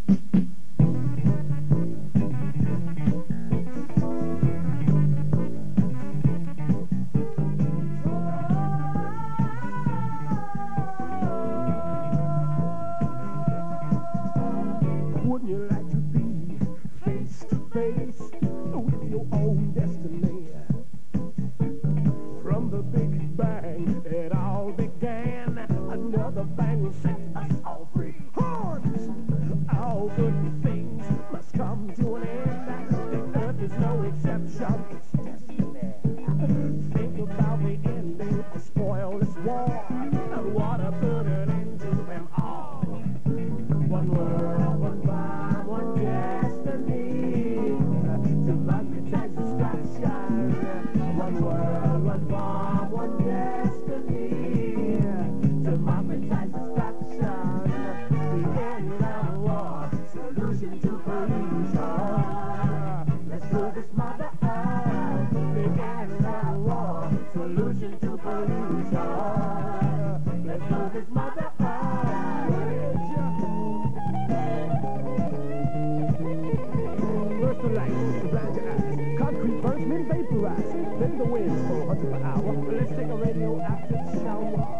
Wouldn't you like to be face to face with your own destiny? From the Big Bang, it all began. Another bang will set us all free. Horns! All good things must come to an end. The earth is no exception, it's destiny. Think about the ending of spoilless war. And what a put an end to them all. One world, one bomb, one destiny. Democratize destruction. One world, one bomb, one destiny. Democratize destruction. The end of war, solution to pollution. Let's do this mother earth. The end of war, solution to pollution. Let's do this mother earth. First the light, to blind your eyes. Concrete burns, men vaporize. Then the winds go 100 per hour. Let's take a radioactive shower.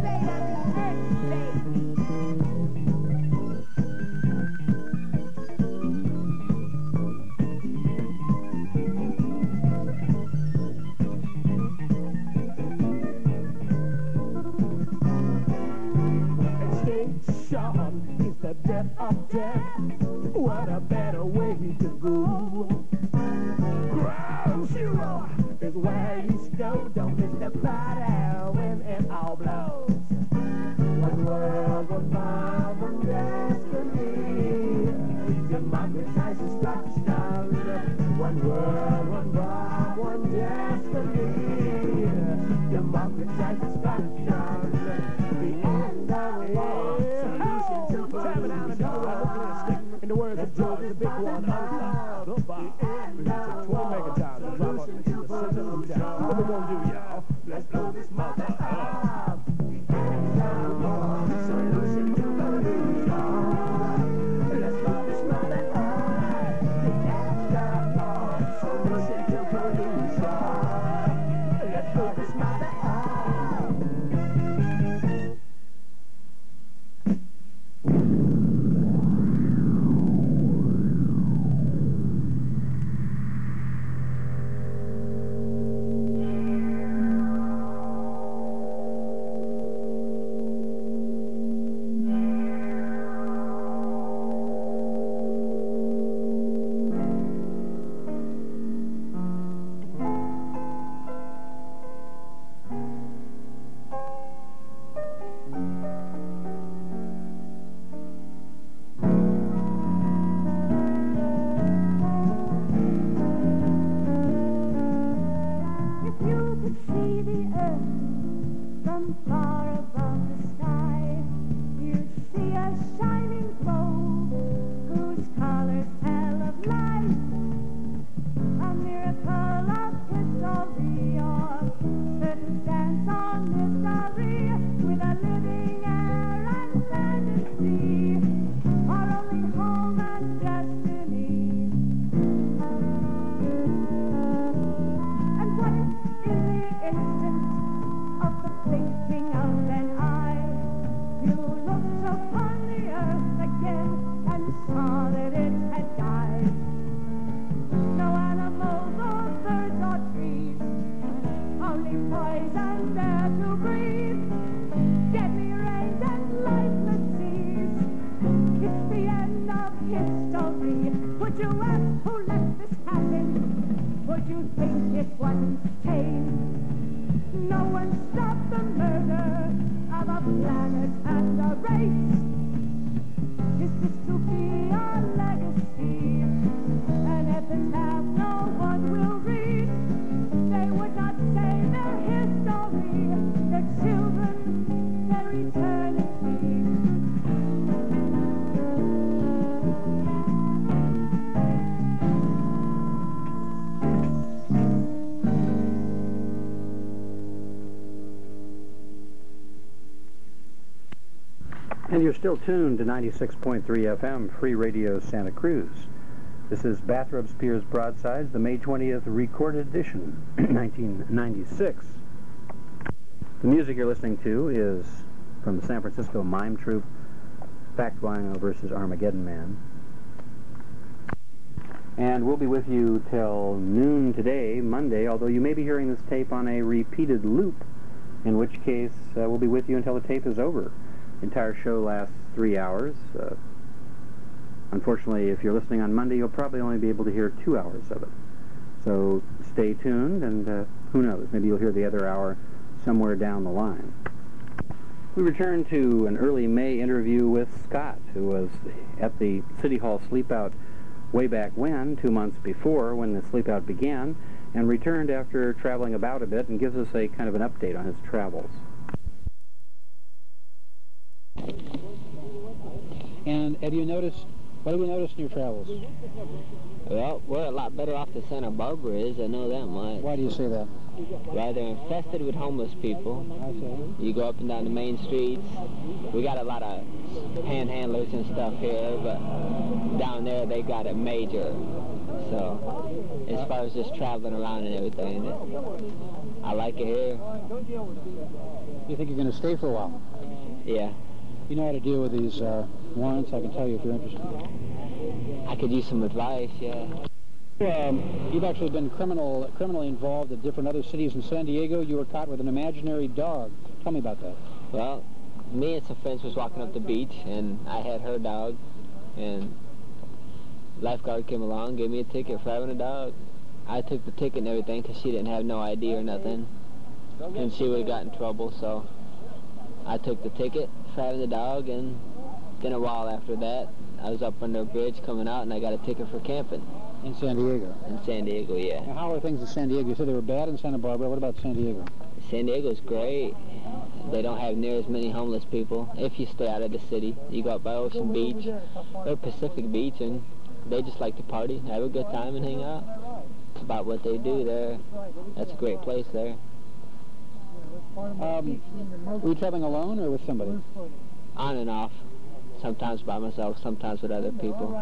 Extinction is the death of death. What a better way to go. Ground zero is where you go. Don't miss the party when it all blows. One world, one bomb, one destiny. Democratize destruction. One world, one bomb, one destiny. Democratize destruction. The end of war. Solution to pollution. In the words of George, the big one, unloud, the bomb. We took 20 megatons and drop us into the center of town. What we gonna do, y'all? Let's blow this mother up. The end of war, solution to pollution. Let's blow this mother up. The end of war, solution to pollution. Let's blow this mother up. You're still tuned to 96.3 FM, Free Radio Santa Cruz. This is Bathrobes Piers Broadsides, the May 20th recorded edition, 1996. The music you're listening to is from the San Francisco Mime Troupe, Fact Wino versus Armageddon Man. And we'll be with you till noon today, Monday, although you may be hearing this tape on a repeated loop, in which case we'll be with you until the tape is over. The entire show lasts 3 hours. Unfortunately, if you're listening on Monday, you'll probably only be able to hear 2 hours of it. So stay tuned, and who knows, maybe you'll hear the other hour somewhere down the line. We return to an early May interview with Scott, who was at the City Hall Sleepout way back when, 2 months before, when the Sleepout began, and returned after traveling about a bit and gives us a kind of an update on his travels. And what have you noticed in your travels? Well, we're a lot better off than Santa Barbara is, I know that much. Why do you say that? Well, they're infested with homeless people. I see. You go up and down the main streets. We got a lot of panhandlers and stuff here, but down there they got it major. So, as far as just traveling around and everything, I like it here. You think you're going to stay for a while? Yeah. You know how to deal with these warrants? I can tell you if you're interested. I could use some advice, yeah. You've actually been criminally involved at different other cities. In San Diego, you were caught with an imaginary dog. Tell me about that. Well, me and some friends was walking up the beach, and I had her dog, and lifeguard came along, gave me a ticket for having a dog. I took the ticket and everything because she didn't have no ID or nothing, and she would have got in trouble, so I took the ticket for having the dog, and then a while after that, I was up under a bridge coming out, and I got a ticket for camping. In San Diego? In San Diego, yeah. Now, how are things in San Diego? You said they were bad in Santa Barbara. What about San Diego? San Diego's great. They don't have near as many homeless people. If you stay out of the city, you go up by Ocean Beach or Pacific Beach, and they just like to party, have a good time, and hang out. It's about what they do there. That's a great place there. Were you traveling alone or with somebody? On and off. Sometimes by myself, sometimes with other people.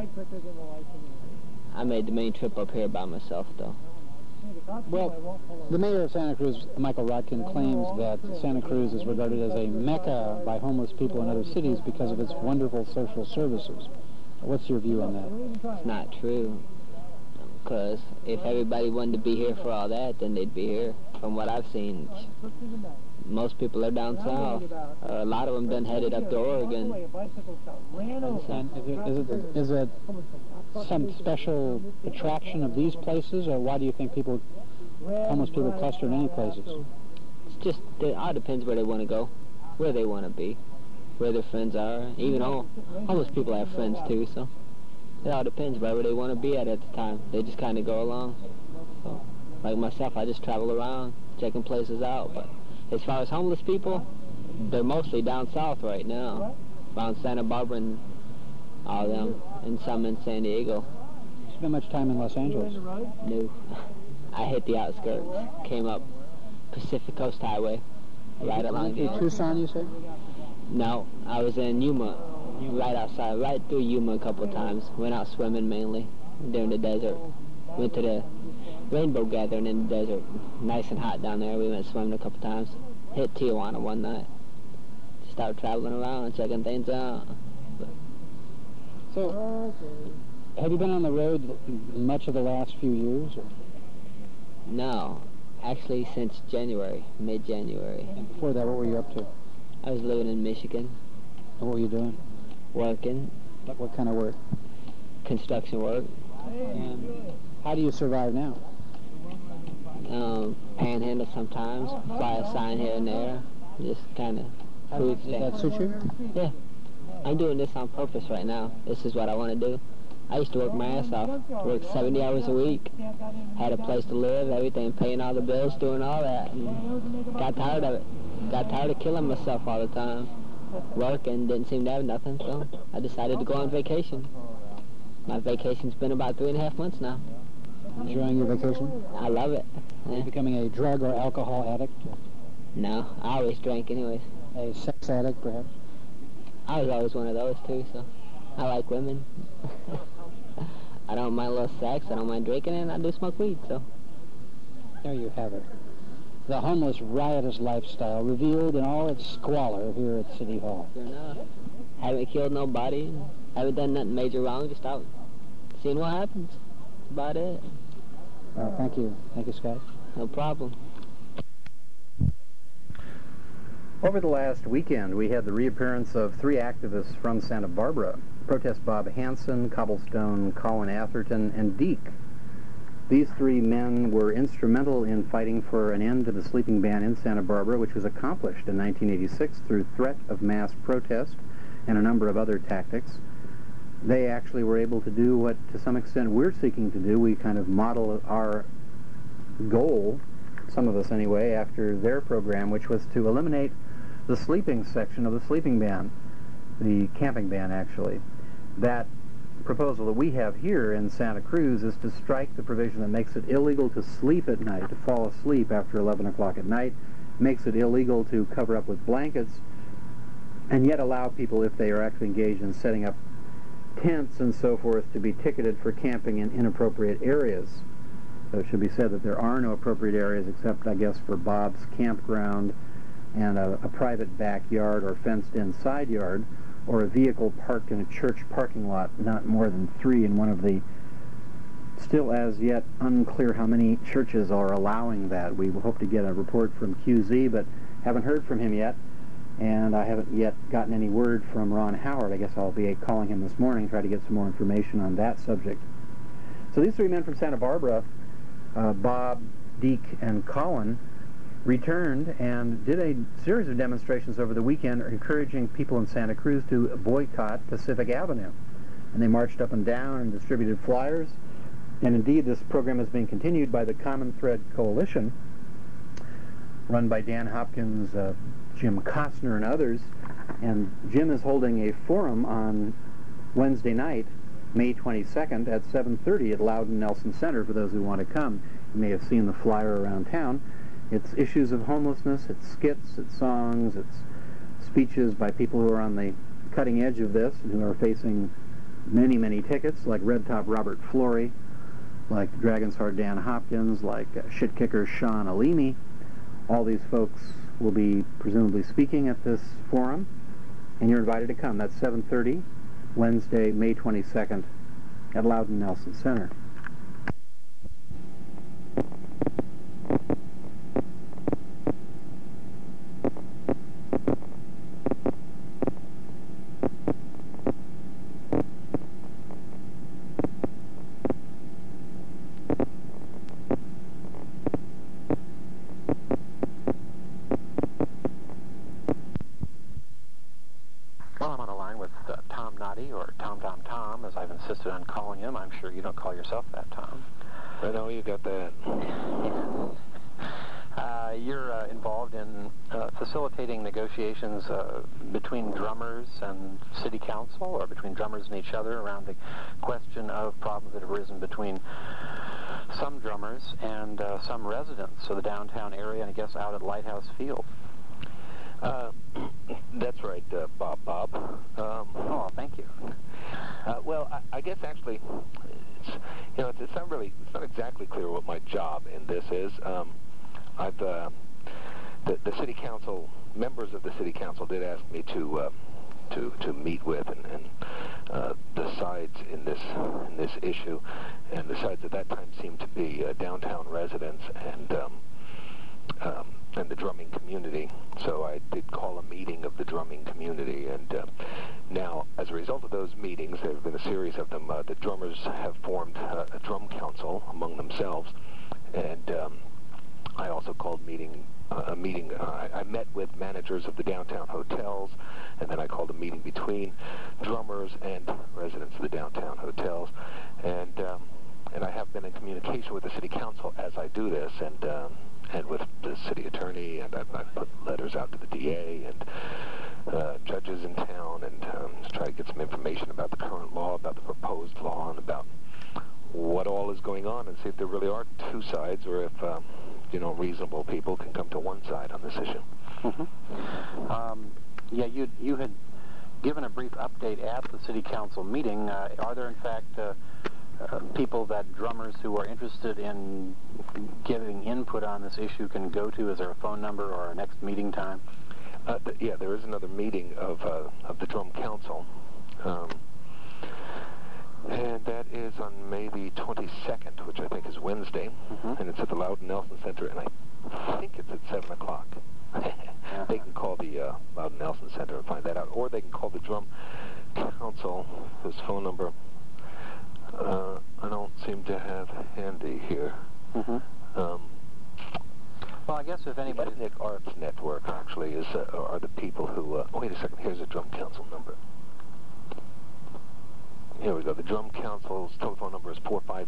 I made the main trip up here by myself, though. Well, the mayor of Santa Cruz, Michael Rotkin, claims that Santa Cruz is regarded as a mecca by homeless people in other cities because of its wonderful social services. What's your view on that? It's not true. Because if everybody wanted to be here for all that, then they'd be here. From what I've seen, most people are down south. A lot of them done headed up to Oregon. And is it some special attraction of these places, or why do you think homeless people cluster in any places? It's just, it all depends where they want to go, where they want to be, where their friends are. Even homeless people have friends too, so it all depends where they want to be at the time. They just kind of go along. So, like myself, I just travel around, checking places out. But as far as homeless people, they're mostly down south right now, around Santa Barbara and all them, and some in San Diego. You spend much time in Los Angeles? No. I hit the outskirts, came up Pacific Coast Highway, right along there. Tucson, you said? No, I was in Yuma, right outside, right through Yuma a couple of times. Went out swimming mainly during the desert. Went to the rainbow gathering in the desert. Nice and hot down there. We went swimming a couple times. Hit Tijuana one night. Started traveling around, checking things out. So, have you been on the road much of the last few years? Or? No, actually since January, mid-January. And before that, what were you up to? I was living in Michigan. And what were you doing? Working. What kind of work? Construction work. And how do you survive now? Panhandle sometimes, fly a sign here and there, just kind of food stamps. Does that suit you? Yeah. I'm doing this on purpose right now. This is what I want to do. I used to work my ass off, work 70 hours a week, had a place to live, everything, paying all the bills, doing all that, and got tired of it. Got tired of killing myself all the time. Working, didn't seem to have nothing, so I decided to go on vacation. My vacation's been about 3.5 months now. Enjoying your vacation? I love it. Are you becoming a drug or alcohol addict? No, I always drank anyways. A sex addict, perhaps? I was always one of those too, so I like women. I don't mind a little sex, I don't mind drinking, and I do smoke weed, so. There you have it. The homeless, riotous lifestyle revealed in all its squalor here at City Hall. Sure enough. Haven't killed nobody, haven't done nothing major wrong, just out seeing what happens. That's about it. Well, thank you. Thank you, Scott. No problem. Over the last weekend, we had the reappearance of 3 activists from Santa Barbara. Protest Bob Hansen, Cobblestone Colin Atherton, and Deke. These 3 men were instrumental in fighting for an end to the sleeping ban in Santa Barbara, which was accomplished in 1986 through threat of mass protest and a number of other tactics. They actually were able to do what, to some extent, we're seeking to do. We kind of model our goal, some of us anyway, after their program, which was to eliminate the sleeping section of the sleeping ban, the camping ban, actually. That proposal that we have here in Santa Cruz is to strike the provision that makes it illegal to sleep at night, to fall asleep after 11 o'clock at night, makes it illegal to cover up with blankets, and yet allow people, if they are actually engaged in setting up tents and so forth, to be ticketed for camping in inappropriate areas. So it should be said that there are no appropriate areas except, I guess, for Bob's campground and a private backyard or fenced-in side yard, or a vehicle parked in a church parking lot, not more than 3 in one of the still as yet unclear how many churches are allowing that. We hope to get a report from QZ, but haven't heard from him yet, and I haven't yet gotten any word from Ron Howard. I guess I'll be calling him this morning, try to get some more information on that subject. So these 3 men from Santa Barbara, Bob, Deke, and Colin, returned and did a series of demonstrations over the weekend encouraging people in Santa Cruz to boycott Pacific Avenue. And they marched up and down and distributed flyers. And indeed, this program is being continued by the Common Thread Coalition, run by Dan Hopkins, Jim Costner, and others. And Jim is holding a forum on Wednesday night, May 22nd at 7:30 at Loudon Nelson Center for those who want to come. You may have seen the flyer around town. It's issues of homelessness, it's skits, it's songs, it's speeches by people who are on the cutting edge of this and who are facing many, many tickets, like Red Top Robert Flory, like Dragon's Heart Dan Hopkins, like Shit Kicker Sean Alimi. All these folks will be presumably speaking at this forum, and you're invited to come. That's 7:30, Wednesday, May 22nd, at Loudon Nelson Center. As I've insisted on calling him. I'm sure you don't call yourself that, Tom. I know you got that. You're involved in facilitating negotiations between drummers and city council, or between drummers and each other, around the question of problems that have arisen between some drummers and some residents of the downtown area, and I guess out at Lighthouse Field. That's right, Bob. Oh, thank you. Well, I guess actually, it's not exactly clear what my job in this is. The city council, members of the city council did ask me to meet with and the sides in this issue, and the sides at that time seemed to be downtown residents and the drumming community. So I did call a meeting of the drumming community, and now, as a result of those meetings, there have been a series of them. The drummers have formed a drum council among themselves, and I also called a meeting. I met with managers of the downtown hotels, and then I called a meeting between drummers and residents of the downtown hotels, and I have been in communication with the city council as I do this, and with the city attorney, and I put letters out to the DA and judges in town, and try to get some information about the current law, about the proposed law, and about what all is going on, and see if there really are 2 sides, or if reasonable people can come to one side on this issue. Mm-hmm. Yeah, you had given a brief update at the City Council meeting. Are there, in fact, people that drummers who are interested in giving input on this issue can go to? Is there a phone number or a next meeting time? Yeah, there is another meeting of the Drum Council, and that is on May the 22nd, which I think is Wednesday, and it's at the Loudon Nelson Center, and I think it's at 7 o'clock. They can call the Loudon Nelson Center and find that out, or they can call the Drum Council, whose phone number I don't seem to have handy here. Well, I guess if anybody... The Ethnic Arts Network, actually, are the people who... wait a second, here's a Drum Council number. Here we go. The Drum Council's telephone number is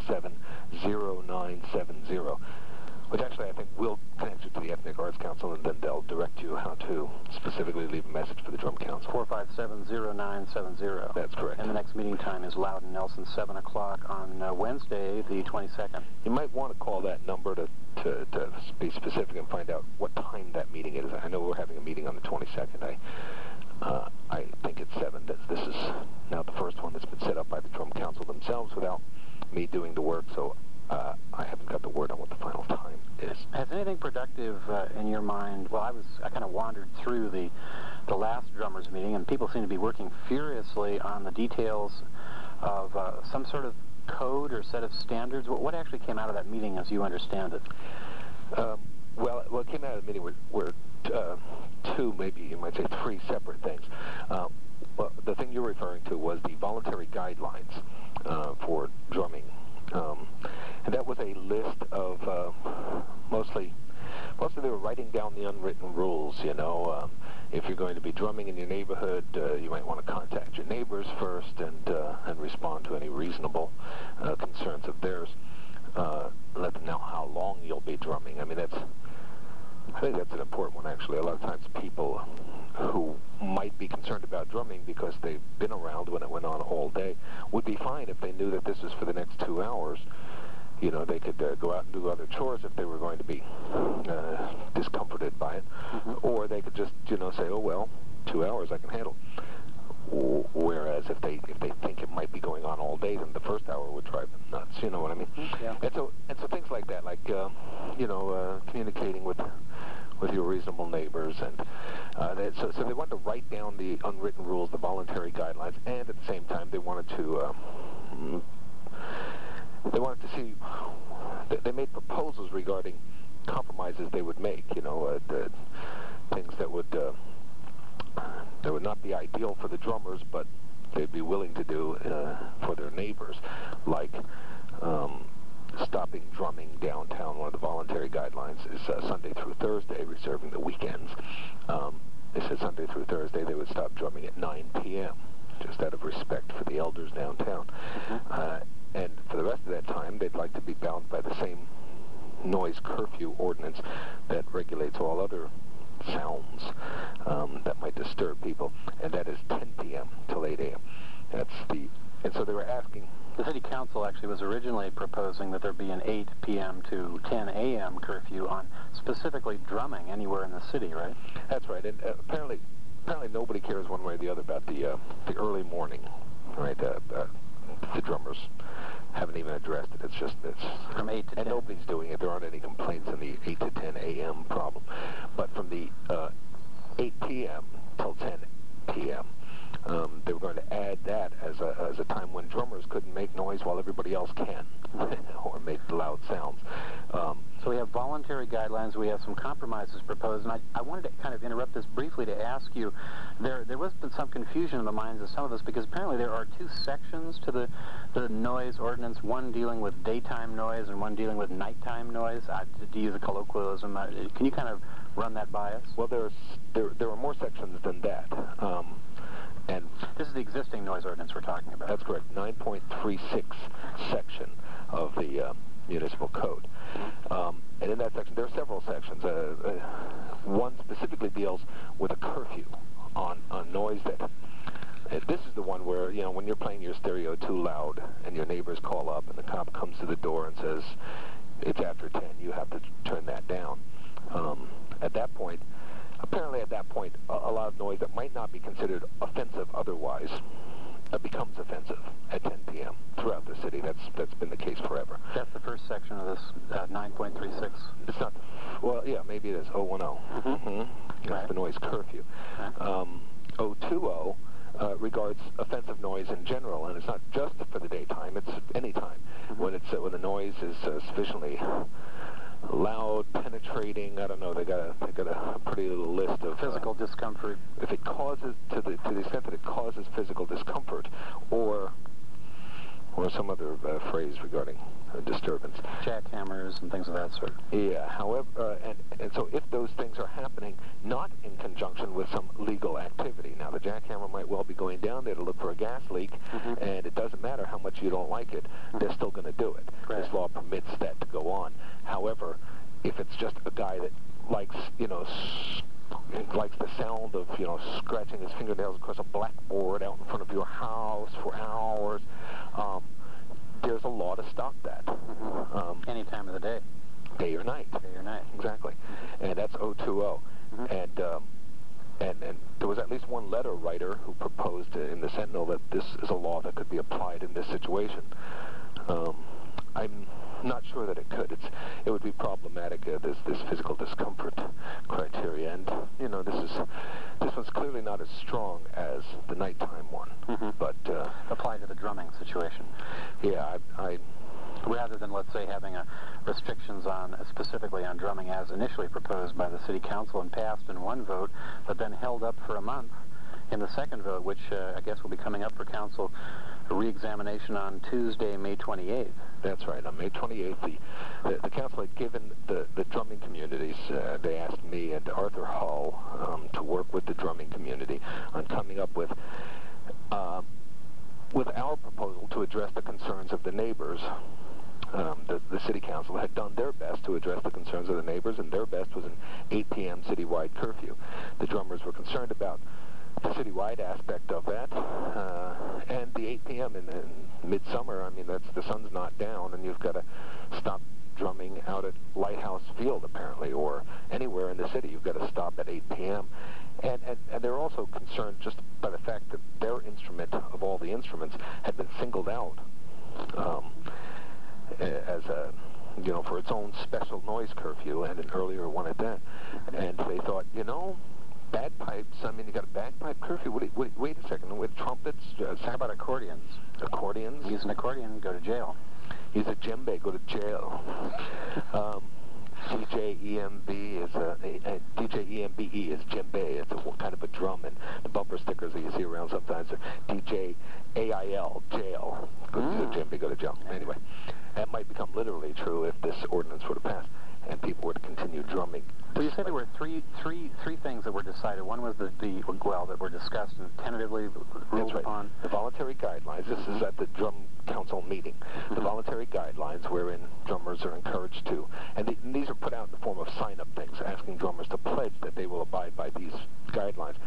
457-0970, which actually I think will connect you to the Ethnic Arts Council, and then they'll direct you how to specifically leave a message for the Drum Council. 457-0970. That's correct. And the next meeting time is Loudon Nelson, 7 o'clock on Wednesday, the 22nd. You might want to call that number to be specific and find out what time that meeting is. I know we're having a meeting on the 22nd. I think it's 7. This is now the first one that's been set up by the Drum Council themselves without me doing the work, so I haven't got the word on what the final time is. Has anything productive in your mind? Well, I kind of wandered through the last drummers meeting, and people seem to be working furiously on the details of some sort of code or set of standards. What actually came out of that meeting as you understand it? Well, what came out of the meeting were two, maybe you might say 3 separate things. Well, the thing you're referring to was the voluntary guidelines for drumming. And that was a list of mostly they were writing down the unwritten rules, you know. If you're going to be drumming in your neighborhood, you might want to contact your neighbors first and respond to any reasonable concerns of theirs. Let them know how long you'll be drumming. I think that's an important one, actually. A lot of times people who might be concerned about drumming because they've been around when it went on all day would be fine if they knew that this is for the next 2 hours. You know, they could go out and do other chores if they were going to be discomforted by it. Or they could just, say, oh, well, 2 hours I can handle. Whereas if they think it might be going on all day, then the first hour would drive them nuts. You know what I mean? Yeah. And so things like that, like communicating with your reasonable neighbors, and so they wanted to write down the unwritten rules, the voluntary guidelines, and at the same time they wanted to see. They made proposals regarding compromises they would make. The things that would not be ideal for the drummers, but they'd be willing to do for their neighbors, like stopping drumming downtown. One of the voluntary guidelines is Sunday through Thursday, reserving the weekends. They said Sunday through Thursday they would stop drumming at 9 p.m., just out of respect for the elders downtown. And for the rest of that time, they'd like to be bound by the same noise curfew ordinance that regulates all other sounds that might disturb people, and that is 10 p.m. till 8 a.m. And so they were asking. The City Council actually was originally proposing that there be an 8 p.m. to 10 a.m. curfew on specifically drumming anywhere in the city, right? That's right, and apparently nobody cares one way or the other about the early morning, right? The drummers haven't even addressed it. It's from 8 to 10. And nobody's doing it. There aren't any complaints on the 8 to 10 a.m. problem. But from the 8 p.m. till 10 p.m., they were going to add that as a time when drummers couldn't make noise while everybody else can, or make loud sounds. So we have voluntary guidelines. We have some compromises proposed, and I wanted to kind of interrupt this briefly to ask you, there was been some confusion in the minds of some of us, because apparently there are 2 sections to the noise ordinance, one dealing with daytime noise and one dealing with nighttime noise. To use a colloquialism, can you kind of run that by us? Well, there are more sections than that. And this is the existing noise ordinance we're talking about. That's correct, 9.36 section of the municipal code. And in that section, there are several sections. One specifically deals with a curfew on noise that... this is the one where, when you're playing your stereo too loud and your neighbors call up and the cop comes to the door and says, it's after 10, you have to turn that down. At that point, apparently at that point, a lot of noise that might not be considered offensive otherwise becomes offensive at 10 p.m. throughout the city. That's been the case forever. That's the first section of this 9.36. It's not. Well, yeah, maybe it is 010. That's Right. the noise curfew. Okay. 020 regards offensive noise in general, and it's not just for the daytime; it's any time when the noise is sufficiently loud, penetrating. I don't know. They got a pretty little list of Physical discomfort. If it causes to the extent that it causes physical discomfort, or some other phrase regarding disturbance. Jackhammers and things of that sort. Yeah. However, and so if those things are happening not in conjunction with some legal activity, now the jackhammer might well be going down there to look for a gas leak, and it doesn't matter how much you don't like it, they're still going to do it. Right. This law permits that to go on. However, if it's just a guy that likes, likes the sound of, scratching his fingernails across a blackboard out in front of your house for hours, there's a law to stop that. Any time of the day. Day or night. Day or night. Exactly. And that's 020. And there was at least one letter writer who proposed in the Sentinel that this is a law that could be applied in this situation. I'm not sure that it could. It would be problematic. There's this physical discomfort criteria, and this one's clearly not as strong as the nighttime one. But Apply to the drumming situation. yeah, I Rather than, let's say, having restrictions specifically on drumming as initially proposed by the City Council and passed in one vote, but then held up for a month in the second vote, which I guess will be coming up for Council re-examination on Tuesday, May 28th. That's right. On May 28th, the council had given the drumming communities, they asked me and Arthur Hull to work with the drumming community on coming up with our proposal to address the concerns of the neighbors. The city council had done their best to address the concerns of the neighbors, and their best was an 8 p.m. citywide curfew. The drummers were concerned about the citywide aspect of that, and the 8 p.m. in midsummer. I mean, the sun's not down, and you've got to stop drumming out at Lighthouse Field, apparently, or anywhere in the city. You've got to stop at 8 p.m. And they're also concerned just by the fact that their instrument, of all the instruments, had been singled out as a, for its own special noise curfew, and an earlier one at that. And they thought, bagpipes, I mean, you got a bagpipe curfew? Wait a second, with trumpets? How about accordions? Accordions? Use an accordion, go to jail. Use a djembe, go to jail. DJEMB is DJEMBE is djembe. It's a kind of a drum, and the bumper stickers that you see around sometimes are DJAIL, jail. Use a djembe, go to jail. Anyway, that might become literally true if this ordinance were to pass and people were to continue drumming. Well, you said there were three things that were decided. One was that were discussed and tentatively ruled upon. The voluntary guidelines. This is at the Drum Council meeting. The voluntary guidelines wherein drummers are encouraged to, and these are put out in the form of sign-up things, asking drummers to pledge that they will abide by these guidelines.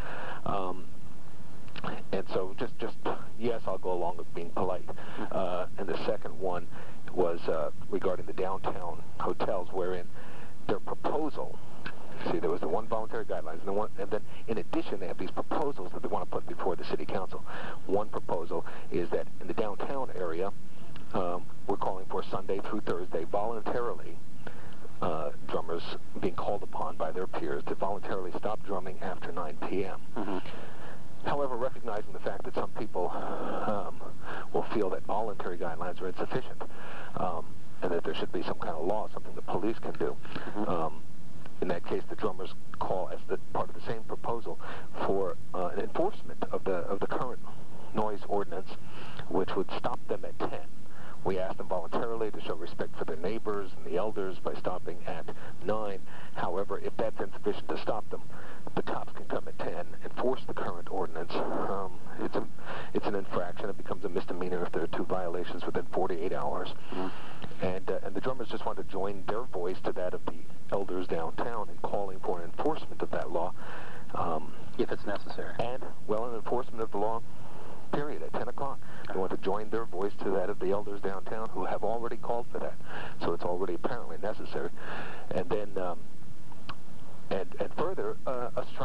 And so just yes, I'll go along with being polite. And the second one was regarding the downtown hotels, wherein their proposal, see, there was the one voluntary guidelines, and then in addition they have these proposals that they want to put before the city council. One proposal is that in the downtown area, we're calling for Sunday through Thursday voluntarily, drummers being called upon by their peers to voluntarily stop drumming after 9 p.m. However, recognizing the fact that some people will feel that voluntary guidelines are insufficient, and that there should be some kind of law, something the police can do. In that case, the drummers call, as part of the same proposal, for an enforcement of the current noise ordinance, which would stop them at 10. We asked them voluntarily to show respect for their neighbors and the elders by stopping at 9. However, if that's insufficient to stop them, the cops can come at 10, enforce the current ordinance. It's an infraction. It becomes a misdemeanor if there are 2 violations within 48 hours. And the drummers just want to join their voice to that of the elders downtown in calling for an enforcement of that law. If it's necessary. And, an enforcement of the law, period, at 10 o'clock. They want to join their voice to that of the elders downtown who have already called for that. So it's already apparently necessary. And then, and further, a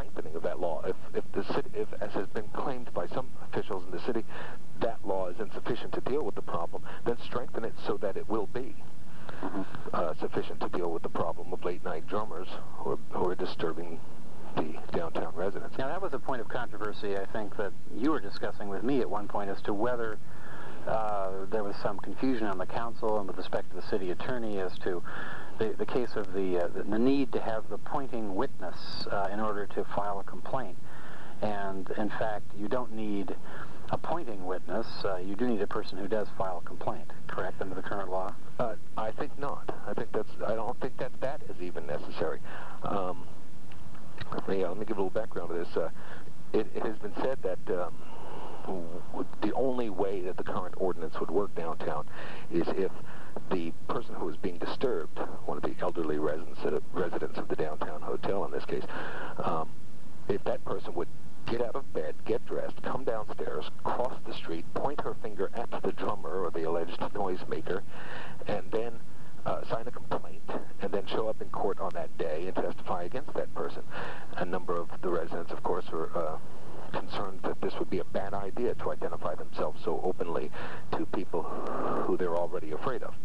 the city, as has been claimed by some officials in the city, that law is insufficient to deal with the problem, then strengthen it so that it will be sufficient to deal with the problem of late-night drummers who are disturbing the downtown residents. Now, that was a point of controversy, I think, that you were discussing with me at one point as to whether there was some confusion on the council and with respect to the city attorney as to the case of the need to have the pointing witness in order to file a complaint. And, in fact, you don't need a pointing witness. You do need a person who does file a complaint, correct, under the current law? I think not. I don't think that is even necessary. Let me give a little background to this. It has been said that the only way that the current ordinance would work downtown is if the person who is being disturbed, one of the elderly residents of the downtown hotel in this case, if that person would get out of bed, get dressed, come downstairs, cross the street, point her finger at the drummer or the alleged noisemaker, and then sign a complaint, and then show up in court on that day and testify against that person. A number of the residents, of course, were concerned that this would be a bad idea to identify themselves so openly to people who they're already afraid of.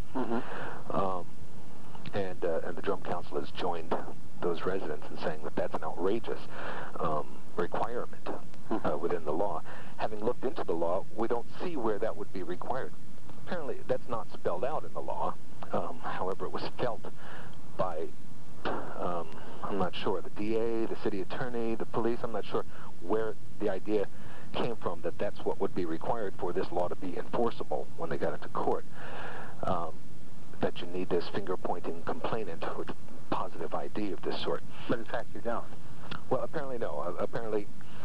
And the Drum Council has joined those residents in saying that that's an outrageous requirement within the law. Having looked into the law, we don't see where that would be required. Apparently, that's not spelled out in the law. However, it was felt by, I'm not sure, the DA, the city attorney, the police. I'm not sure where the idea came from that that's what would be required for this law to be enforceable when they got into court. That you need this finger-pointing complainant with positive ID of this sort. But in fact, you don't. Well, apparently no. Apparently,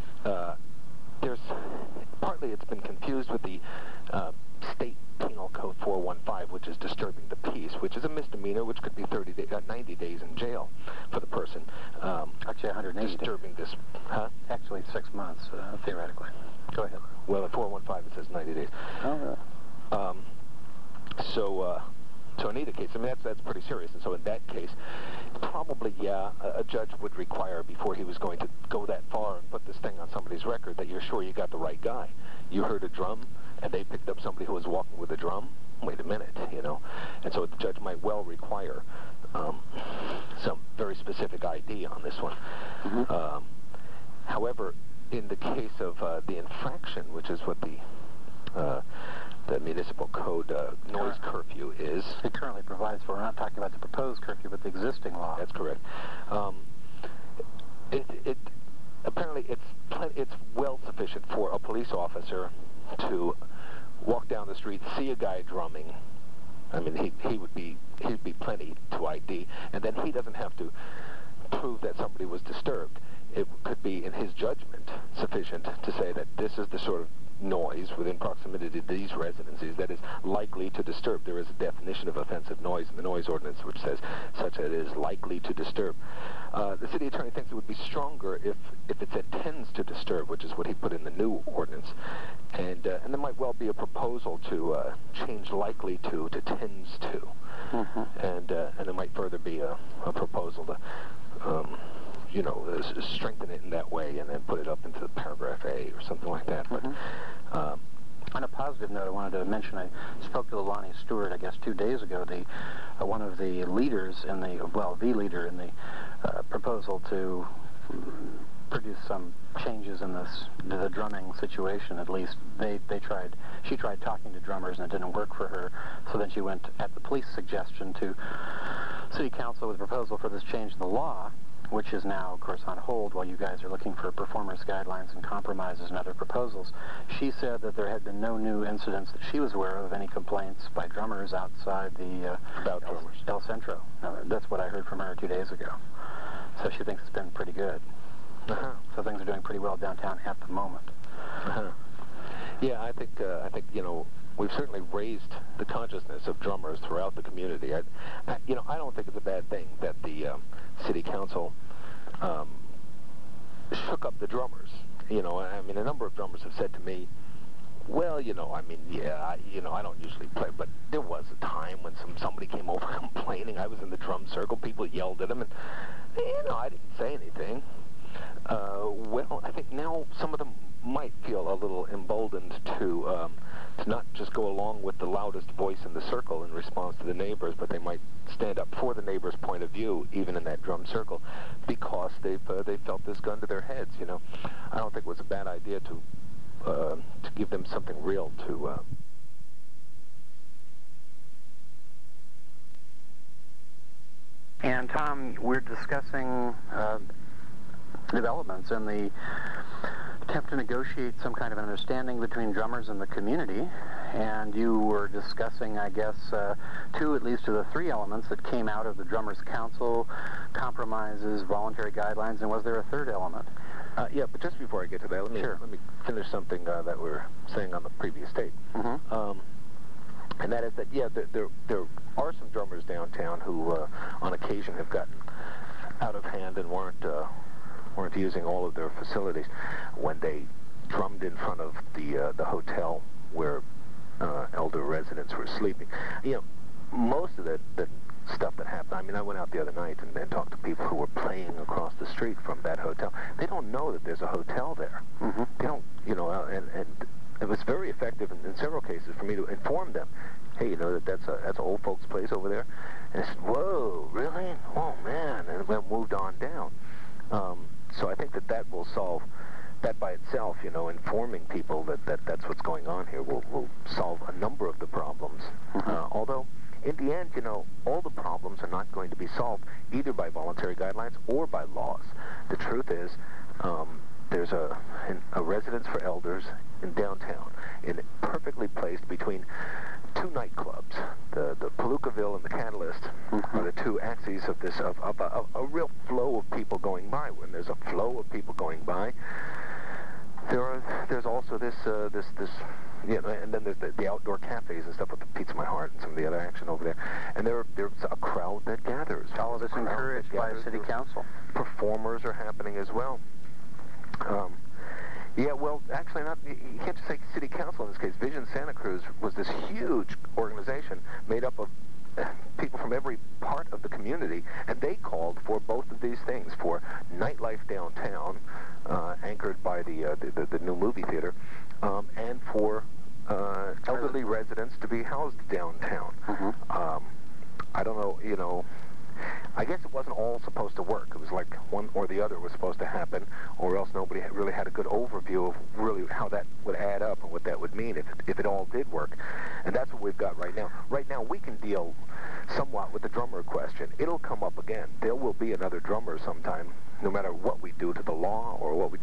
partly it's been confused with the state penal code 415, which is disturbing the peace, which is a misdemeanor, which could be 90 days in jail for the person. Actually, 180 disturbing days. This, huh? Actually, 6 months, theoretically. Go ahead. Well, at 415 it says 90 days. Oh, really? So in either case, I mean, that's pretty serious. And so in that case, probably, a judge would require, before he was going to go that far and put this thing on somebody's record, that you're sure you got the right guy. You heard a drum, and they picked up somebody who was walking with a drum. Wait a minute, And so the judge might well require some very specific ID on this one. However, in the case of the infraction, which is what the municipal code noise curfew is. It currently provides for, we're not talking about the proposed curfew, but the existing law. That's correct. Apparently it's well sufficient for a police officer to walk down the street, see a guy drumming. I mean, he'd be plenty to ID, and then he doesn't have to prove that somebody was disturbed. It could be, in his judgment, sufficient to say that this is the sort of noise within proximity to these residencies that is likely to disturb. There is a definition of offensive noise in the noise ordinance which says such that it is likely to disturb. The city attorney thinks it would be stronger if it said tends to disturb, which is what he put in the new ordinance. And there might well be a proposal to change likely to tends to. And there might further be a proposal to strengthen it in that way and then put it up into paragraph A or something like that. But on a positive note, I wanted to mention I spoke to Lonnie Stewart, I guess, 2 days ago, one of the leaders in the leader in the proposal to produce some changes in the drumming situation. At least she tried talking to drummers and it didn't work for her. So then she went, at the police suggestion, to City Council with a proposal for this change in the law, which is now, of course, on hold while you guys are looking for performance guidelines and compromises and other proposals. She said that there had been no new incidents that she was aware of any complaints by drummers outside the El Centro. No, that's what I heard from her 2 days ago. So she thinks it's been pretty good. So things are doing pretty well downtown at the moment. Yeah, I think we've certainly raised the consciousness of drummers throughout the community. I don't think it's a bad thing that the city council shook up the drummers. I mean, a number of drummers have said to me, well, I don't usually play, but there was a time when somebody came over complaining. I was in the drum circle, people yelled at them, and, I didn't say anything. Well, I think now some of them might feel a little emboldened to not just go along with the loudest voice in the circle in response to the neighbors, but they might stand up for the neighbors' point of view, even in that drum circle, because they felt this gun to their heads. You know, I don't think it was a bad idea to give them something real to. And Tom, we're discussing developments in the attempt to negotiate some kind of an understanding between drummers and the community. And you were discussing, I guess, two at least of the three elements that came out of the Drummers Council, compromises, voluntary guidelines, and was there a third element? Yeah, but just before I get to that, let me finish something that we were saying on the previous tape. Mm-hmm. And that is that, yeah, there are some drummers downtown who, on occasion, have gotten out of hand and weren't using all of their facilities when they drummed in front of the hotel where elder residents were sleeping. You know, most of the stuff that happened, I mean, I went out the other night and talked to people who were playing across the street from that hotel. They don't know that there's a hotel there. Mm-hmm. They don't, you know, and it was very effective in several cases for me to inform them, hey, you know, that's an old folks' place over there. And I said, whoa, really? Oh, man. And we moved on down. So I think that will solve, that by itself, you know, informing people that's what's going on here will solve a number of the problems. Mm-hmm. Although, in the end, you know, all the problems are not going to be solved either by voluntary guidelines or by laws. The truth is, there's a residence for elders in downtown, perfectly placed between two nightclubs. The Palookaville and the Catalyst mm-hmm. are the two axes of this of a real flow of people going by. When there's a flow of people going by, there's also this you know, and then there's the outdoor cafes and stuff with the Pizza My Heart and some of the other action over there. And there's a crowd that gathers. All of this encouraged by City Council. Performers are happening as well. Yeah, well, actually, you can't just say City Council in this case. Vision Santa Cruz was this huge organization made up of people from every part of the community, and they called for both of these things, for nightlife downtown, anchored by the new movie theater, and for elderly residents to be housed downtown. Mm-hmm. I don't know, you know, I guess it wasn't all supposed to work. It was like one or the other was supposed to happen, or else nobody really had a good overview of really how that would add up and what that would mean if it all did work. And that's what we've got right now. Right now, we can deal somewhat with the drummer question. It'll come up again. There will be another drummer sometime, no matter what we do to the law or what we...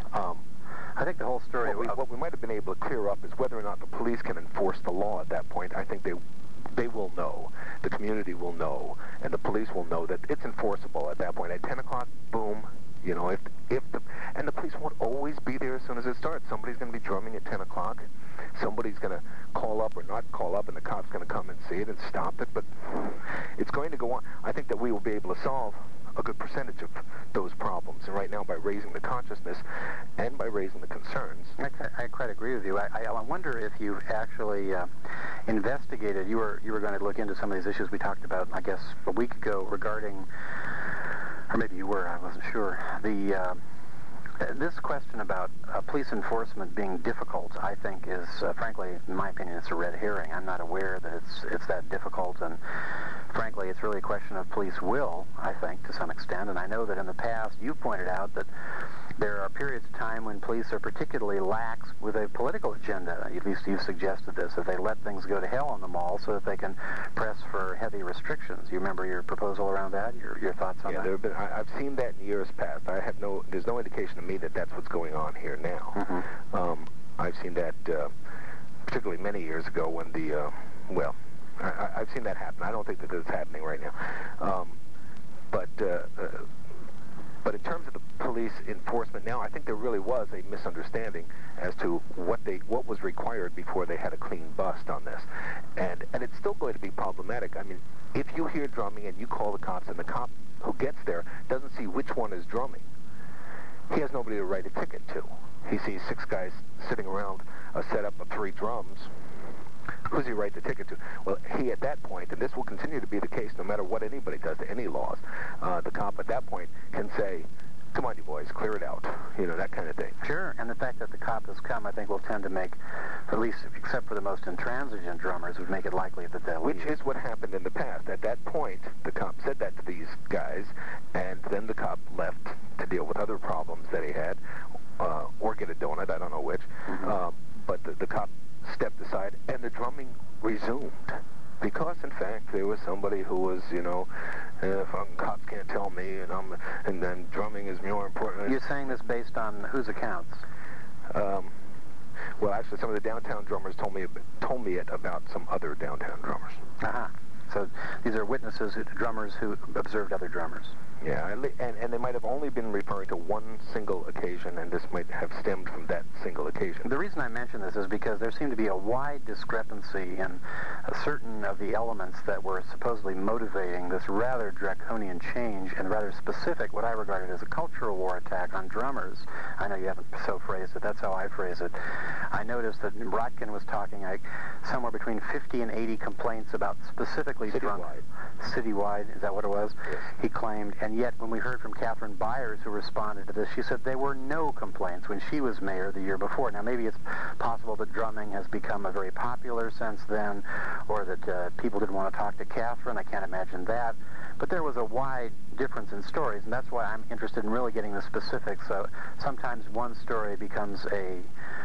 I think the whole story... What we might have been able to clear up is whether or not the police can enforce the law at that point. I think they will know, the community will know, and the police will know that it's enforceable at that point. At 10 o'clock, boom, you know, and the police won't always be there as soon as it starts. Somebody's going to be drumming at 10 o'clock. Somebody's going to call up or not call up, and the cop's going to come and see it and stop it, but it's going to go on. I think that we will be able to solve a good percentage of those problems, and right now by raising the consciousness and by raising the concerns. I quite agree with you. I wonder if you've actually investigated. You were going to look into some of these issues we talked about, I guess, a week ago regarding, or maybe you were, I wasn't sure, this question about police enforcement being difficult, I think, is, frankly, in my opinion, it's a red herring. I'm not aware that it's that difficult, and frankly, it's really a question of police will, I think, to some extent. And I know that in the past, you've pointed out that there are periods of time when police are particularly lax with a political agenda. At least you've suggested this, that they let things go to hell on the mall so that they can press for heavy restrictions. You remember your proposal around that? Your thoughts on that? Yeah, I've seen that in years past. There's no indication to me that that's what's going on here now. Mm-hmm. I've seen that particularly many years ago when I've seen that happen. I don't think that it's happening right now. But in terms of the police enforcement now, I think there really was a misunderstanding as to what was required before they had a clean bust on this. And it's still going to be problematic. I mean, if you hear drumming and you call the cops and the cop who gets there doesn't see which one is drumming, he has nobody to write a ticket to. He sees 6 guys sitting around a setup of 3 drums. Who's he write the ticket to? Well, he at that point, and this will continue to be the case no matter what anybody does to any laws, the cop at that point can say, come on, you boys, clear it out. That kind of thing. Sure, and the fact that the cop has come, I think, will tend to make, at least except for the most intransigent drummers, would make it likely that they'll Which leave. is what happened in the past. At that point, the cop said that to these guys, and then the cop left to deal with other problems that he had, or get a donut, I don't know which. But the cop stepped aside, and the drumming resumed. Because, in fact, there was somebody who was, cops can't tell me, and then drumming is more important. You're saying this based on whose accounts? Well, actually, some of the downtown drummers told me it about some other downtown drummers. Uh-huh. So these are witnesses, drummers who observed other drummers. Yeah, and they might have only been referring to one single occasion, and this might have stemmed from that single occasion. The reason I mention this is because there seemed to be a wide discrepancy in certain of the elements that were supposedly motivating this rather draconian change and rather specific, what I regarded as a cultural war attack on drummers. I know you haven't so phrased it. That's how I phrase it. I noticed that Rotkin was talking somewhere between 50 and 80 complaints about specifically Citywide. Citywide, is that what it was? Yes. He claimed, and yet when we heard from Catherine Byers, who responded to this, she said there were no complaints when she was mayor the year before. Now, maybe it's possible that drumming has become a very popular since then, or that people didn't want to talk to Catherine. I can't imagine that. But there was a wide difference in stories, and that's why I'm interested in really getting the specifics. So sometimes one story becomes it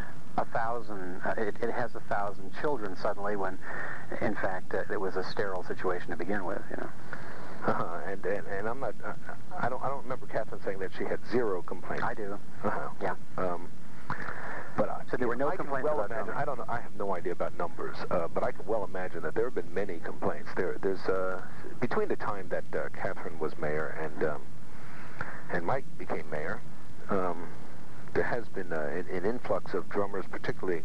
has 1,000 children suddenly when, in fact, it was a sterile situation to begin with, And I'm not. I don't remember Catherine saying that she had zero complaints. I do. Yeah. But So there were no complaints about drumming. I don't know. I have no idea about numbers, but I can well imagine that there have been many complaints. There's between the time that Catherine was mayor and Mike became mayor. There has been an influx of drummers, particularly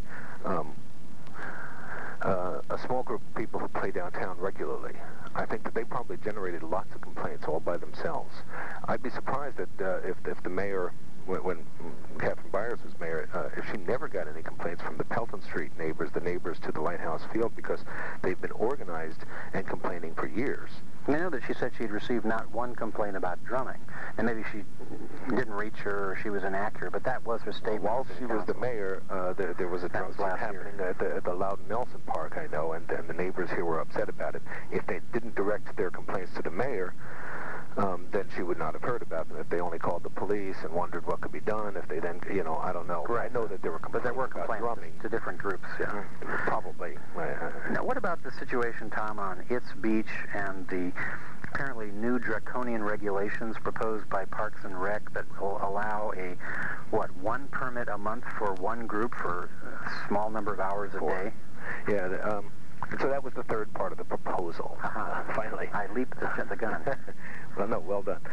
a small group of people who play downtown regularly. I think that they probably generated lots of complaints all by themselves. I'd be surprised that if the mayor, when Catherine Byers was mayor, if she never got any complaints from the Pelton Street neighbors, the neighbors to the Lighthouse Field, because they've been organized and complaining for years. I know that she said she'd received not one complaint about drumming, and maybe she didn't reach her or she was inaccurate, but that was her statement. While she was the mayor, there was a drum scene happening at the Loudon Nelson Park, I know, and the neighbors here were upset about it. If they didn't direct their complaints to the mayor, then she would not have heard about them. If they only called the police and wondered what could be done, if they then, I don't know. Right. I know that there were complaints, but there were complaints about drumming. to different groups, yeah. Probably. Now, what about the situation, Tom, on Its Beach and the apparently new draconian regulations proposed by Parks and Rec that will allow one permit a month for one group for a small number of hours a day? Yeah, so that was the third part of the proposal. Finally. I leaped the gun. Well, no, well done.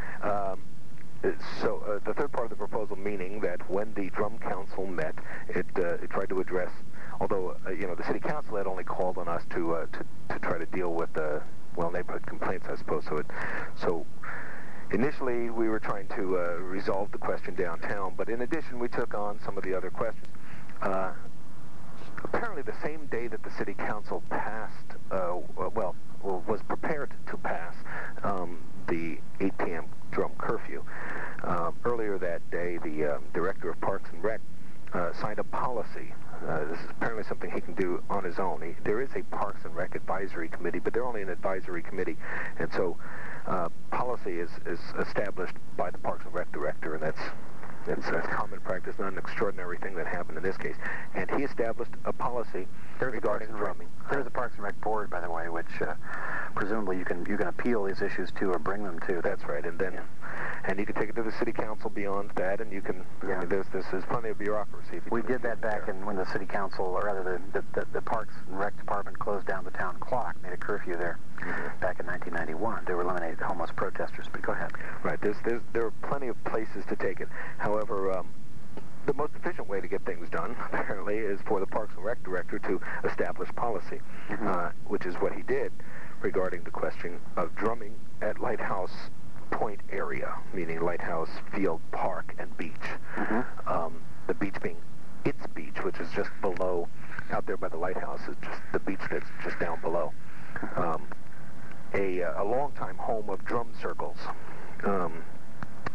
So the third part of the proposal, meaning that when the Drum Council met, it tried to address, although the City Council had only called on us to try to deal with neighborhood complaints, I suppose. So initially we were trying to resolve the question downtown, but in addition we took on some of the other questions. Apparently the same day that the City Council passed, was prepared to pass the 8 p.m. drum curfew. Earlier that day, the director of Parks and Rec signed a policy. This is apparently something he can do on his own. There is a Parks and Rec advisory committee, but they're only an advisory committee, and so policy is established by the Parks and Rec director, and that's common practice, not an extraordinary thing that happened in this case. And he established a policy regarding drumming. There's a Parks and Rec board, by the way, which presumably you can appeal these issues to or bring them to. That's right, and then and you can take it to the City Council beyond that, and you can. Yeah. I mean, there's plenty of bureaucracy. We did that back when the City Council, or rather the Parks and Rec department, closed down the town clock, made a curfew there back in 1991 to eliminate homeless protesters. But go ahead. Right. There are plenty of places to take it. However, the most efficient way to get things done, apparently, is for the Parks and Rec director to establish policy, which is what he did regarding the question of drumming at Lighthouse Point area, meaning Lighthouse Field, Park, and Beach. The beach being Its Beach, which is just below, out there by the lighthouse, is just the beach that's just down below. A longtime home of drum circles.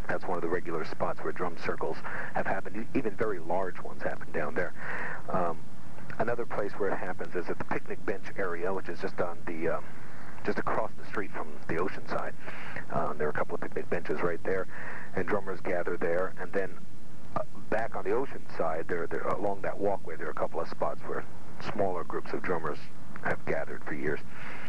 That's one of the regular spots where drum circles have happened. Even very large ones happen down there. Another place where it happens is at the picnic bench area, which is just on the just across the street from the ocean side. There are a couple of picnic benches right there, and drummers gather there. And then back on the ocean side, there along that walkway, there are a couple of spots where smaller groups of drummers have gathered for years.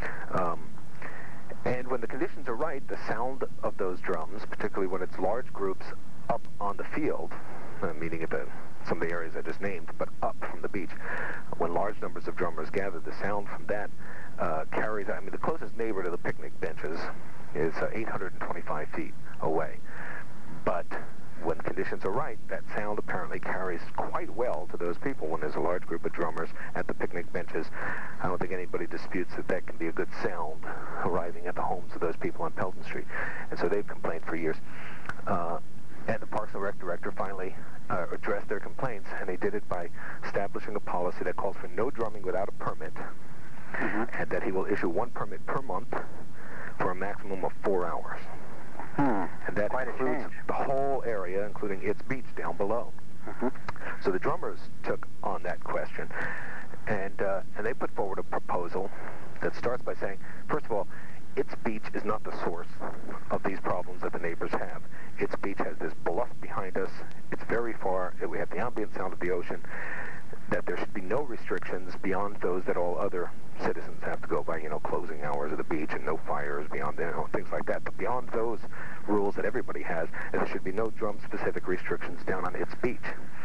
And when the conditions are right, the sound of those drums, particularly when it's large groups up on the field, meaning at some of the areas I just named, but up from the beach, when large numbers of drummers gather, the sound from that carries, I mean, the closest neighbor to the picnic benches is 825 feet away. But when conditions are right, that sound apparently carries quite well to those people when there's a large group of drummers at the picnic benches. I don't think anybody disputes that that can be a good sound arriving at the homes of those people on Pelton Street. And so they've complained for years. And the Parks and Rec director finally addressed their complaints, and they did it by establishing a policy that calls for no drumming without a permit, and that he will issue one permit per month for a maximum of 4 hours. And that includes the whole area, including its beach down below. So the drummers took on that question, and they put forward a proposal that starts by saying, first of all, its beach is not the source of these problems that the neighbors have. Its beach has this bluff behind us. It's very far. We have the ambient sound of the ocean. That there should be no restrictions beyond those that all other citizens have to go by, closing hours of the beach and no fires beyond, things like that. But beyond those rules that everybody has, there should be no drum-specific restrictions down on its beach.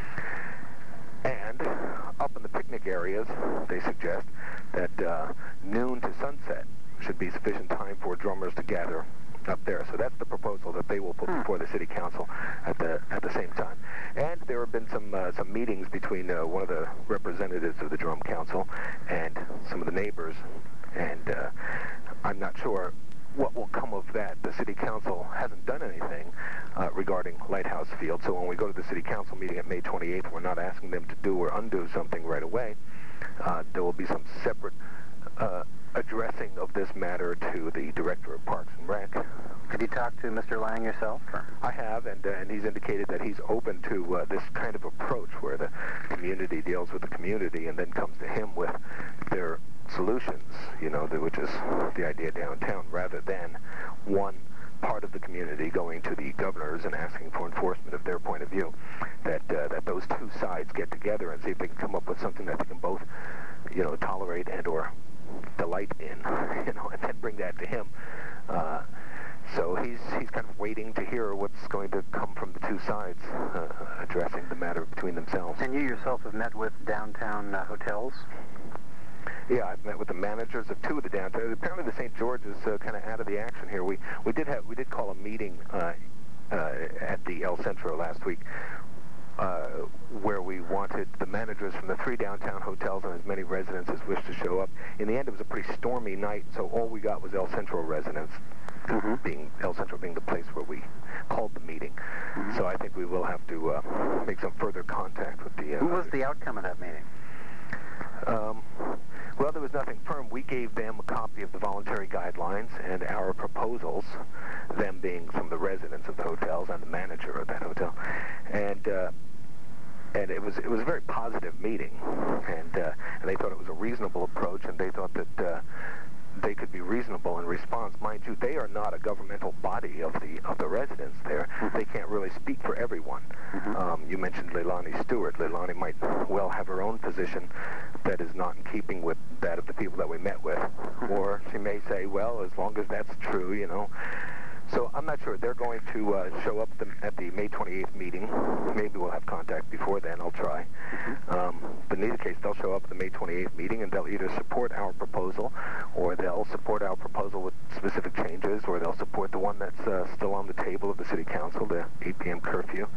And up in the picnic areas, they suggest that noon to sunset should be sufficient time for drummers to gather up there. So that's the proposal that they will put before the city council at the same time. And there have been some meetings between one of the representatives of the Drum Council and some of the neighbors, and I'm not sure what will come of that. The city council hasn't done anything regarding Lighthouse Field, so when we go to the city council meeting at May 28th, we're not asking them to do or undo something right away. There will be some separate addressing of this matter to the director of Parks and Rec. Have you talked to Mr. Lang yourself? Or? I have, and he's indicated that he's open to this kind of approach where the community deals with the community and then comes to him with their solutions, which is the idea downtown, rather than one part of the community going to the governors and asking for enforcement of their point of view. That those two sides get together and see if they can come up with something that they can both, tolerate and or delight in, and then bring that to him. So he's kind of waiting to hear what's going to come from the two sides addressing the matter between themselves. And you yourself have met with downtown hotels? Yeah, I've met with the managers of two of the downtown. Apparently the St. George is kind of out of the action here. We did call a meeting at the El Centro last week where we wanted the managers from the 3 downtown hotels and as many residents as wished to show up. In the end, it was a pretty stormy night, so all we got was El Centro residents, El Centro being the place where we called the meeting. So I think we will have to make some further contact with the... What was the outcome of that meeting? Well, there was nothing firm. We gave them a copy of the voluntary guidelines and our proposals, them being some of the residents of the hotels and the manager of that hotel. And it was a very positive meeting, and they thought it was a reasonable approach, and they thought that they could be reasonable in response. Mind you, they are not a governmental body of the residents there. They can't really speak for everyone. You mentioned Leilani Stewart. Leilani might well have her own position that is not in keeping with that of the people that we met with, or she may say, well, as long as that's true, So I'm not sure. They're going to show up at the May 28th meeting. Maybe we'll have contact before then. I'll try. But in either case, they'll show up at the May 28th meeting, and they'll either support our proposal, or they'll support our proposal with specific changes, or they'll support the one that's still on the table of the City Council, the 8 p.m. curfew.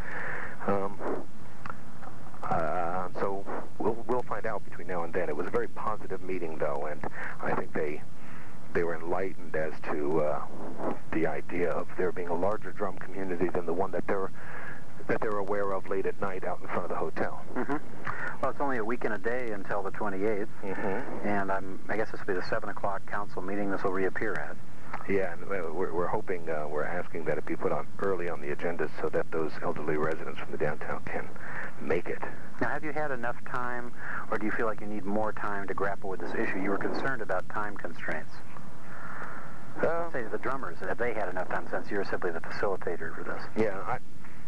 So we'll find out between now and then. It was a very positive meeting, though, and I think they were enlightened as to the idea of there being a larger drum community than the one that they're aware of late at night out in front of the hotel. Well, it's only a week and a day until the 28th, and I guess this will be the 7 o'clock council meeting this will reappear at. Yeah, and we're hoping, we're asking that it be put on early on the agenda so that those elderly residents from the downtown can make it. Now, have you had enough time, or do you feel like you need more time to grapple with this issue? You were concerned about time constraints. Let's say to the drummers, have they had enough time since you're simply the facilitator for this? Yeah,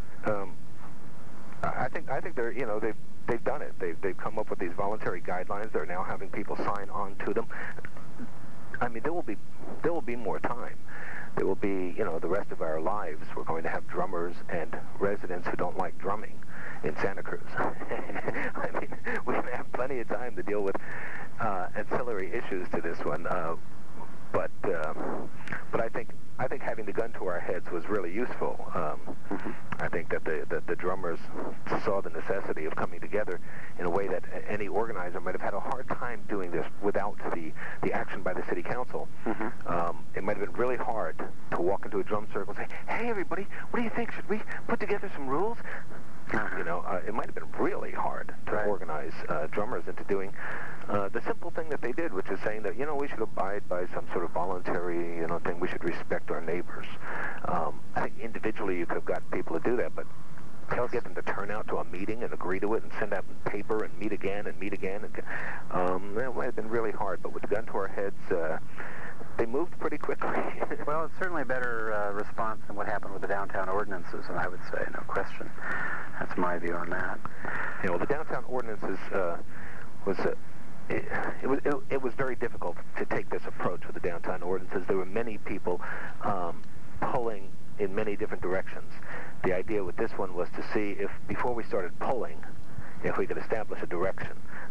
I think they're, you know, they've done it. They've come up with these voluntary guidelines. They're now having people sign on to them. I mean, there will be more time. There will be, you know, the rest of our lives. We're going to have drummers and residents who don't like drumming in Santa Cruz. I mean, we're going to have plenty of time to deal with ancillary issues to this one. But I think having the gun to our heads was really useful. I think that the drummers saw the necessity of coming together in a way that any organizer might have had a hard time doing this without the action by the city council. It might have been really hard to walk into a drum circle and say, "Hey, everybody, what do you think? Should we put together some rules?" You know, it might have been really hard to organize drummers into doing the simple thing that they did, which is saying that, you know, we should abide by some sort of voluntary, you know, thing. We should respect our neighbors. I think individually you could have gotten people to do that, but to get them to turn out to a meeting and agree to it and send out paper and meet again and meet again, that might have been really hard. But with the gun to our heads, they moved pretty quickly. Well, it's certainly a better response than what happened with the downtown ordinances, and I would say, no question. That's my view on that. You know, the downtown ordinances it was very difficult to take this approach with the downtown ordinances. There were many people pulling in many different directions. The idea with this one was to see if, before we started pulling, if we could establish a direction.